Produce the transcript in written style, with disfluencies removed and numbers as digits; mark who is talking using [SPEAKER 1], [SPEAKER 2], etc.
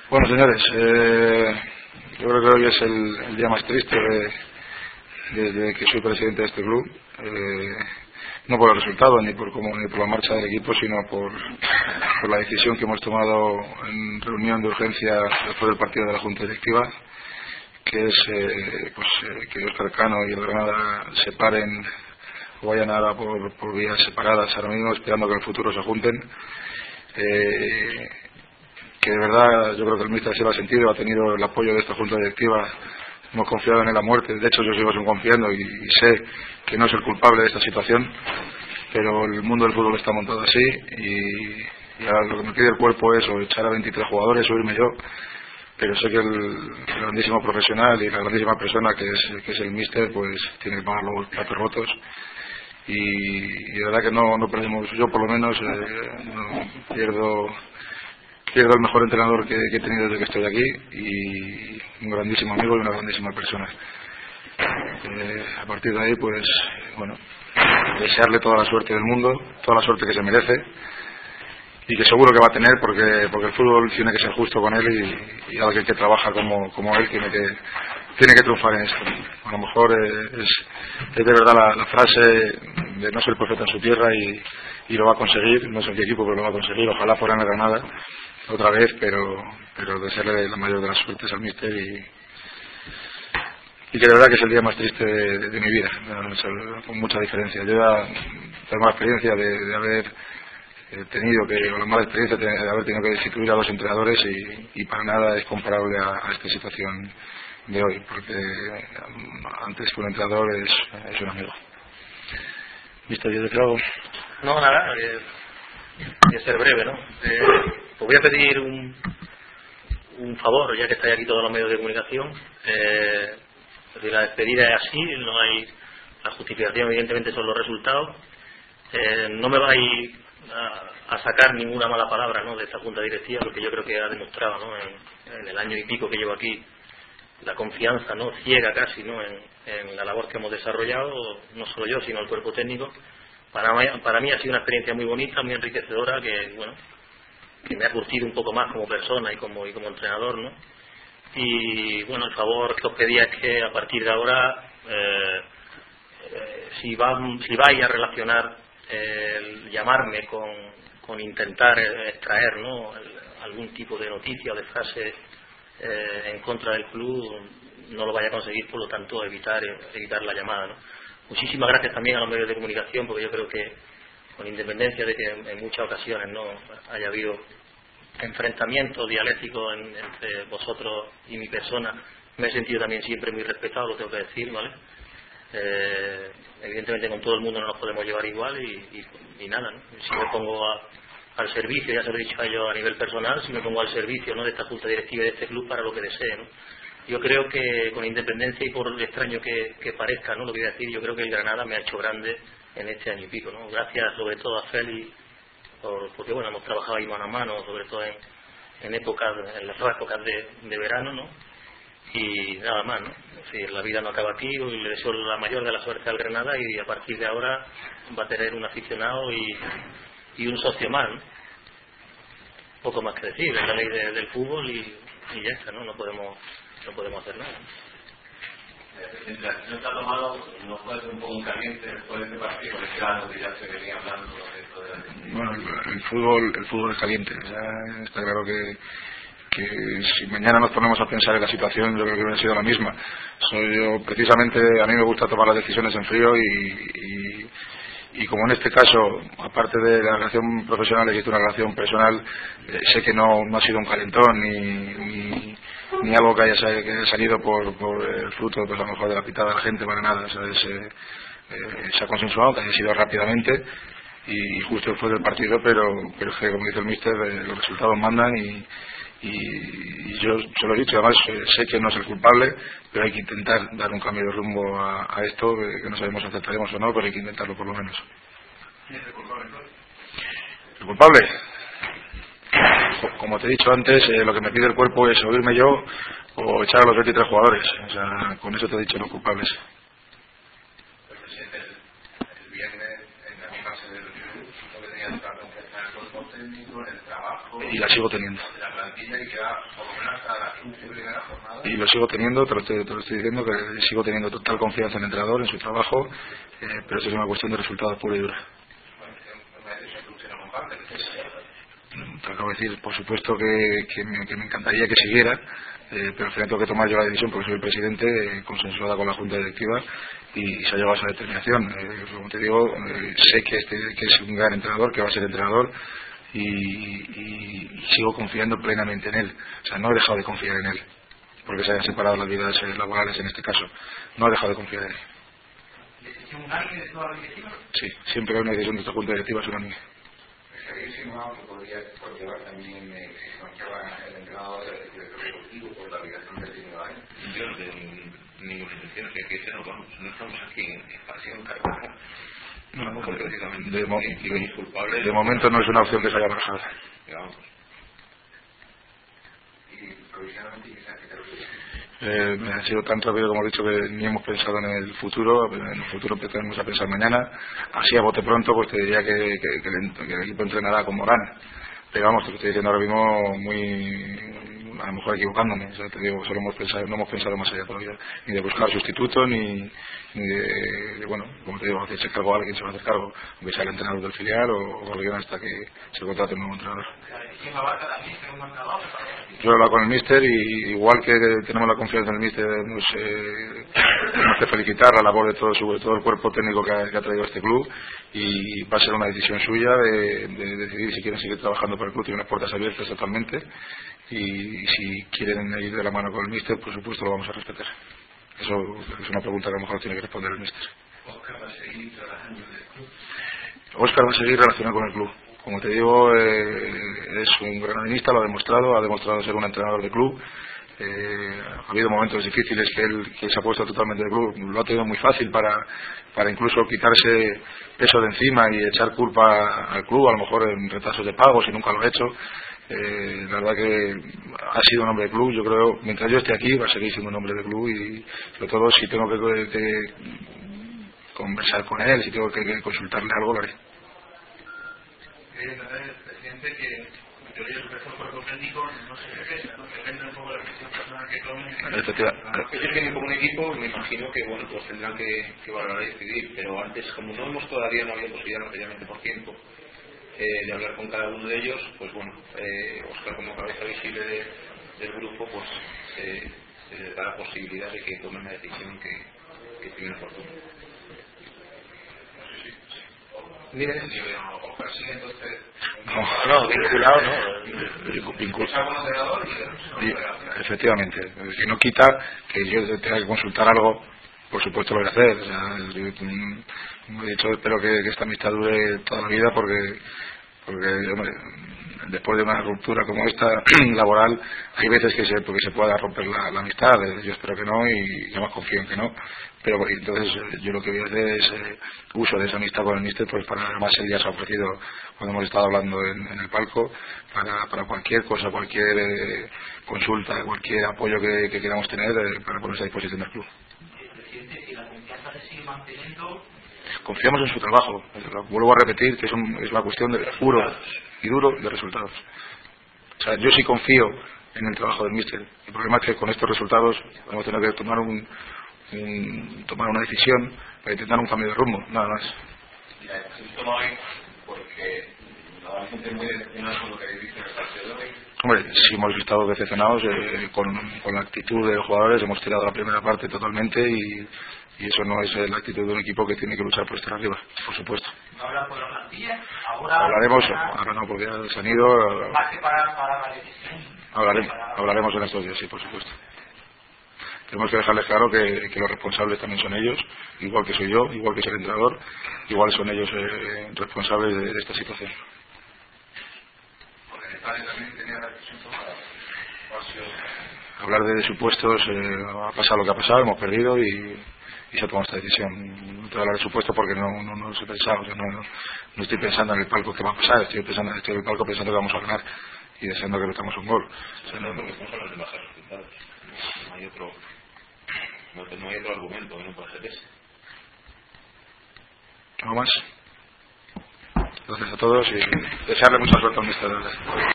[SPEAKER 1] Bueno, señores, yo creo que hoy es el día más triste desde que soy presidente de este club. No por el resultado ni por la marcha del equipo, sino por la decisión que hemos tomado en reunión de urgencia después del partido de la Junta Directiva, que es que Óscar Cano y el Granada se paren o vayan ahora por vías separadas ahora mismo, esperando que en el futuro se junten. Que de verdad yo creo que el míster se lo ha sentido, ha tenido el apoyo de esta Junta Directiva. Hemos confiado en él a muerte, de hecho yo sigo confiando y sé que no es el culpable de esta situación, pero el mundo del fútbol está montado así y ahora lo que me pide el cuerpo es o echar a 23 jugadores o irme yo, pero sé que el grandísimo profesional y la grandísima persona que es el míster, pues tiene que pagar los platos rotos y de verdad que no perdemos, yo por lo menos no pierdo el mejor entrenador que he tenido desde que estoy aquí y un grandísimo amigo y una grandísima persona. A partir de ahí, pues, bueno, desearle toda la suerte del mundo, toda la suerte que se merece y que seguro que va a tener porque el fútbol tiene que ser justo con él y alguien que trabaja como él tiene que triunfar en esto. A lo mejor es de verdad la frase de no ser profeta en su tierra y lo va a conseguir, no sé qué equipo, pero lo va a conseguir, ojalá fuera en el Granada otra vez, pero desearle la mayor de las suertes al míster y que de verdad que es el día más triste de mi vida, con mucha diferencia. Yo ya tengo la experiencia de haber tenido o la mala experiencia de haber tenido que destituir a dos entrenadores y para nada es comparable a esta situación de hoy, porque antes que un entrenador es un amigo. ¿Mister, yo te creo?
[SPEAKER 2] No, nada, voy a ser breve, ¿no? Os voy a pedir un favor, ya que estáis aquí todos los medios de comunicación. La despedida es así, no hay la justificación, evidentemente son los resultados. No me vais a sacar ninguna mala palabra, ¿no?, de esta junta directiva, porque yo creo que ha demostrado, ¿no?, en el año y pico que llevo aquí, la confianza, ¿no?, ciega casi, ¿no?, en la labor que hemos desarrollado, no solo yo, sino el cuerpo técnico. Para mí ha sido una experiencia muy bonita, muy enriquecedora, que me ha curtido un poco más como persona y como entrenador, ¿no? Y bueno, el favor que os pedía es que a partir de ahora, si vais a relacionar llamarme con intentar extraer, ¿no?, algún tipo de noticia o de frase en contra del club, no lo vaya a conseguir, por lo tanto evitar la llamada, ¿no? Muchísimas gracias también a los medios de comunicación, porque yo creo que, con independencia de que en muchas ocasiones no haya habido enfrentamientos dialécticos entre vosotros y mi persona, me he sentido también siempre muy respetado, lo tengo que decir, ¿vale? Evidentemente con todo el mundo no nos podemos llevar igual y nada, ¿no? Si me pongo al servicio, ya se lo he dicho a ellos a nivel personal, si me pongo al servicio, ¿no?, de esta junta directiva y de este club para lo que desee, ¿no? Yo creo que, con independencia y por lo extraño que parezca, ¿no?, lo que voy a decir, yo creo que el Granada me ha hecho grande en este año y pico, ¿no? Gracias sobre todo a Félix, porque bueno, hemos trabajado ahí mano a mano, sobre todo en las épocas de verano, ¿no? Y nada más, ¿no? Es decir, la vida no acaba aquí, y le deseo la mayor de la suerte al Granada y a partir de ahora va a tener un aficionado y un socio más, ¿no? Poco más que decir, es la ley del fútbol y ya está, ¿no? No podemos hacer nada.
[SPEAKER 3] La decisión que ha tomado no puede ser un poco caliente después de este partido, porque claro que ya se venía hablando de esto de la...
[SPEAKER 1] Bueno, el fútbol es caliente, ya está claro que si mañana nos ponemos a pensar en la situación, yo creo que hubiera sido la misma. Precisamente, a mí me gusta tomar las decisiones en frío y como en este caso, aparte de la relación profesional, existe una relación personal, sé que no ha sido un calentón ni algo que haya salido por el fruto, pues a lo mejor de la pitada de la gente, para nada, ¿sabes? Se ha consensuado que haya sido rápidamente y justo después del partido, pero es que, como dice el míster, los resultados mandan y yo se lo he dicho, además sé que no es el culpable, pero hay que intentar dar un cambio de rumbo a esto, que no sabemos si aceptaremos o no, pero hay que intentarlo por lo menos.
[SPEAKER 3] ¿Quién es el culpable entonces?
[SPEAKER 1] ¿El culpable? Como te he dicho antes, lo que me pide el cuerpo es o irme yo o echar a los 23 jugadores, o sea, con eso te he dicho los culpables.
[SPEAKER 3] El viernes, en la fase del club, no tenía tanta confianza en el cuerpo técnico, en el trabajo...
[SPEAKER 1] Y la sigo teniendo.
[SPEAKER 3] La plantilla plantilla y que va por lo menos hasta la 15 primera jornada.
[SPEAKER 1] Y lo sigo teniendo, te lo estoy diciendo, que sigo teniendo total confianza en el entrenador, en su trabajo, pero eso es una cuestión de resultados pura y dura. Te acabo de decir, por supuesto que me encantaría que siguiera, pero al final tengo que tomar yo la decisión porque soy el presidente, consensuada con la Junta Directiva, y se ha llegado a esa determinación. Como te digo, sé que es un gran entrenador, que va a ser entrenador, y sigo confiando plenamente en él. O sea, no he dejado de confiar en él, porque se hayan separado las vidas laborales en este caso. No he dejado de confiar en él.
[SPEAKER 3] ¿Decisión unánime de toda la directiva?
[SPEAKER 1] Sí, siempre que hay una decisión de esta Junta Directiva es unánime.
[SPEAKER 3] ¿Había insinuado que podría conllevar también se manchaba el entrenador del director deportivo por la obligación del tenido año? Yo no tengo ninguna intención que no estamos aquí en pasión cargada.
[SPEAKER 1] De momento no es una opción que se haya barajado.
[SPEAKER 3] ¿Y provisionalmente qué se hace?
[SPEAKER 1] Ha sido tan rápido como he dicho que ni hemos pensado en el futuro. En el futuro empezaremos a pensar mañana. Así a bote pronto pues te diría que el equipo entrenará con Morán, pero vamos, te estoy diciendo ahora mismo a lo mejor equivocándome. O sea, te digo, no hemos pensado más allá todavía, ni de buscar sustituto, ni de bueno, como te digo, hacerse cargo a alguien, se va a hacer cargo, aunque sea el entrenador del filial o alguien, hasta que se contrate un nuevo entrenador. Yo he hablado con el míster y igual que tenemos la confianza en el míster, tenemos que felicitar la labor de todo el cuerpo técnico que ha traído este club, y va a ser una decisión suya de decidir si quieren seguir trabajando para el club. Tiene unas puertas abiertas totalmente, y si quieren ir de la mano con el míster, por supuesto lo vamos a respetar. Eso es una pregunta que a lo mejor tiene que responder el míster.
[SPEAKER 3] ¿Óscar va a seguir trabajando en el club?
[SPEAKER 1] Óscar va a seguir relacionado con el club. Como te digo, es un granadinista, lo ha demostrado ser un entrenador de club. Ha habido momentos difíciles que se ha puesto totalmente de club, lo ha tenido muy fácil para incluso quitarse peso de encima y echar culpa al club, a lo mejor en retrasos de pagos, y nunca lo ha hecho. La verdad que ha sido un hombre de club. Yo creo, mientras yo esté aquí, va a seguir siendo un hombre de club, y sobre todo si tengo que conversar con él, si tengo que consultarle algo, lo haré.
[SPEAKER 3] Presidente, que en teoría el cuerpo técnico no se regresa, ¿no? Depende un poco de la decisión personal que tomen.
[SPEAKER 2] Ellos vienen como un equipo, me imagino que bueno, pues tendrán que valorar y decidir, pero antes, como no había posibilidad materialmente por tiempo de hablar con cada uno de ellos, pues bueno, Óscar, como cabeza visible del grupo, pues se les da la posibilidad de que tomen la decisión que estimen oportuna.
[SPEAKER 3] Mire, Óscar sigue entonces.
[SPEAKER 2] No, vinculado, ¿no?
[SPEAKER 3] Vinculado.
[SPEAKER 1] Efectivamente, que no quita que yo tenga que consultar algo, por supuesto lo voy a hacer. O sea, como he dicho, espero que esta amistad dure toda la vida, porque hombre, después de una ruptura como esta laboral, hay veces que se pueda romper la amistad. Yo espero que no, y yo más confío en que no, pero entonces yo lo que voy a hacer es uso de esa amistad con el míster, pues para, además él ya se ha ofrecido cuando hemos estado hablando en el palco, para cualquier cosa, cualquier consulta, cualquier apoyo que queramos tener, para ponerse a disposición del club.
[SPEAKER 3] Presidente, si la confianza se sigue manteniendo.
[SPEAKER 1] Confiamos en su trabajo. Vuelvo a repetir que es una cuestión de puro y duro de resultados. O sea, yo sí confío en el trabajo del míster. El problema es que con estos resultados vamos a tener que tomar una decisión para intentar un cambio de rumbo, nada más.
[SPEAKER 3] Y la decisión toma hoy porque la gente muy decepcionada con lo que habéis visto en el partido de hoy.
[SPEAKER 1] Hombre, sí hemos estado decepcionados con la actitud de los jugadores. Hemos tirado la primera parte totalmente, y eso no es la actitud de un equipo que tiene que luchar por estar arriba, por supuesto.
[SPEAKER 3] ¿No hablan por la plantilla? Ahora
[SPEAKER 1] Ahora no, porque ya se han ido.
[SPEAKER 3] Más que para la decisión.
[SPEAKER 1] Hablaremos en estos días, sí, por supuesto. Tenemos que dejarles claro que los responsables también son ellos, igual que soy yo, igual que es el entrenador, igual son ellos responsables de esta situación.
[SPEAKER 3] Porque el padre también tenía la decisión tomada.
[SPEAKER 1] Hablar de supuestos, ha pasado lo que ha pasado, hemos perdido y se ha tomado esta decisión. No te voy a hablar de supuestos porque no se pensaba, o sea, no estoy pensando en el palco que va a pasar, estoy en el palco pensando que vamos a ganar y deseando que metamos un gol. O sea,
[SPEAKER 2] no hay otro argumento que no puede ser ese.
[SPEAKER 1] ¿Algo más? Gracias a todos y desearle mucha suerte al míster.